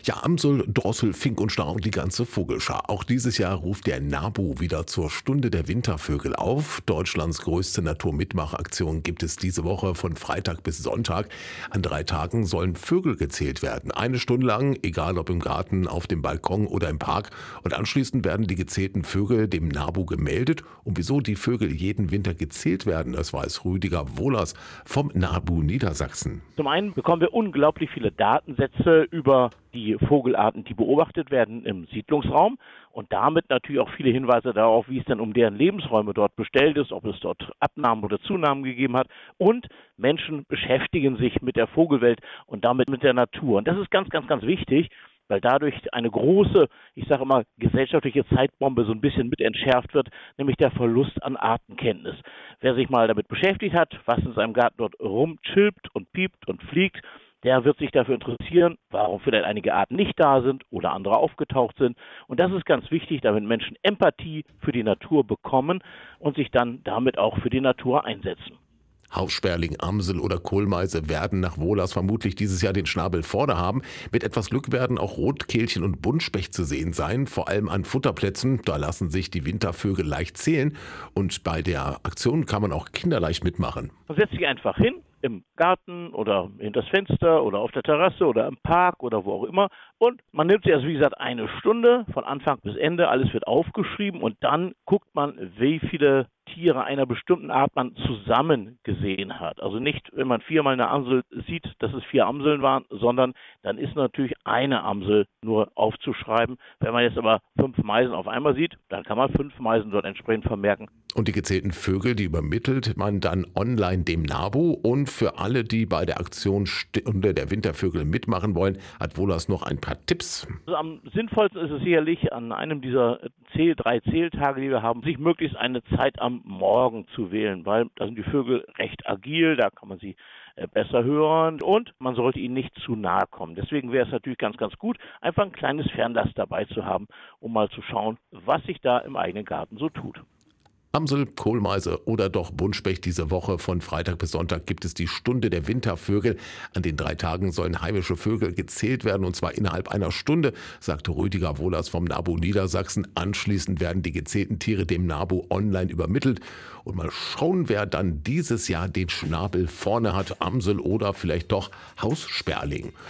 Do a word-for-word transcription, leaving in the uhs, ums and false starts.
Ja, Amsel, Drossel, Fink und Stau und die ganze Vogelschar. Auch dieses Jahr ruft der NABU wieder zur Stunde der Wintervögel auf. Deutschlands größte Naturmitmachaktion gibt es diese Woche von Freitag bis Sonntag. An drei Tagen sollen Vögel gezählt werden. Eine Stunde lang, egal ob im Garten, auf dem Balkon oder im Park. Und anschließend werden die gezählten Vögel dem NABU gemeldet. Und wieso die Vögel jeden Winter gezählt werden, das weiß Rüdiger Wohlers vom NABU Niedersachsen. Zum einen bekommen wir unglaublich viele Datensätze über die Vogelarten, die beobachtet werden im Siedlungsraum und damit natürlich auch viele Hinweise darauf, wie es denn um deren Lebensräume dort bestellt ist, ob es dort Abnahmen oder Zunahmen gegeben hat. Und Menschen beschäftigen sich mit der Vogelwelt und damit mit der Natur. Und das ist ganz, ganz, ganz wichtig, weil dadurch eine große, ich sage immer, gesellschaftliche Zeitbombe so ein bisschen mit entschärft wird, nämlich der Verlust an Artenkenntnis. Wer sich mal damit beschäftigt hat, was in seinem Garten dort rumchilpt und piept und fliegt, der wird sich dafür interessieren, warum vielleicht einige Arten nicht da sind oder andere aufgetaucht sind. Und das ist ganz wichtig, damit Menschen Empathie für die Natur bekommen und sich dann damit auch für die Natur einsetzen. Haussperling, Amsel oder Kohlmeise werden nach Wohlers vermutlich dieses Jahr den Schnabel vorne haben. Mit etwas Glück werden auch Rotkehlchen und Buntspecht zu sehen sein, vor allem an Futterplätzen. Da lassen sich die Wintervögel leicht zählen und bei der Aktion kann man auch kinderleicht mitmachen. Man setzt sich einfach hin, im Garten oder hinter das Fenster oder auf der Terrasse oder im Park oder wo auch immer. Und man nimmt sich also, wie gesagt, eine Stunde von Anfang bis Ende. Alles wird aufgeschrieben und dann guckt man, wie viele Tiere einer bestimmten Art man zusammen gesehen hat. Also nicht, wenn man viermal eine Amsel sieht, dass es vier Amseln waren, sondern dann ist natürlich eine Amsel nur aufzuschreiben. Wenn man jetzt aber fünf Meisen auf einmal sieht, dann kann man fünf Meisen dort entsprechend vermerken. Und die gezählten Vögel, die übermittelt man dann online dem NABU. Und für alle, die bei der Aktion Stunde der Wintervögel mitmachen wollen, hat Wohlers noch ein paar Tipps. Also am sinnvollsten ist es sicherlich, an einem dieser Zähl, drei Zähltage, die wir haben, sich möglichst eine Zeit am Morgen zu wählen, weil da sind die Vögel recht agil, da kann man sie besser hören und man sollte ihnen nicht zu nahe kommen. Deswegen wäre es natürlich ganz, ganz gut, einfach ein kleines Fernglas dabei zu haben, um mal zu schauen, was sich da im eigenen Garten so tut. Amsel, Kohlmeise oder doch Buntspecht. Diese Woche von Freitag bis Sonntag gibt es die Stunde der Wintervögel. An den drei Tagen sollen heimische Vögel gezählt werden und zwar innerhalb einer Stunde, sagte Rüdiger Wohlers vom NABU Niedersachsen. Anschließend werden die gezählten Tiere dem NABU online übermittelt. Und mal schauen, wer dann dieses Jahr den Schnabel vorne hat, Amsel oder vielleicht doch Haussperling.